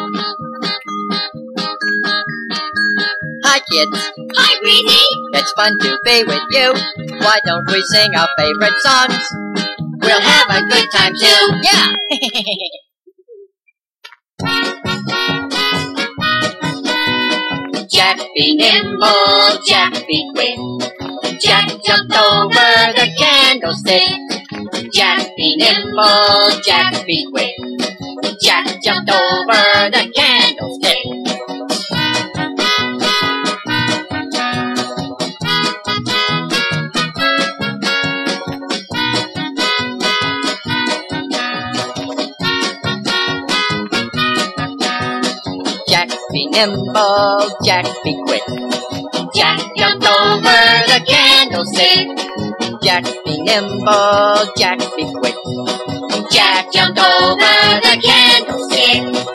Hi kids. Hi, Breezy. It's fun to be with you. Why don't we sing our favorite songs? We'll have a good time too. Yeah! Jack be nimble, Jack be quick. Jack jumped over the candlestick. Jack be nimble, Jack be quick. Jack jumped over the candlestick. Jack be nimble, Jack be quick. Jack jumped over the candlestick. Jack be nimble, Jack be quick. Jack jumped over the candlestick.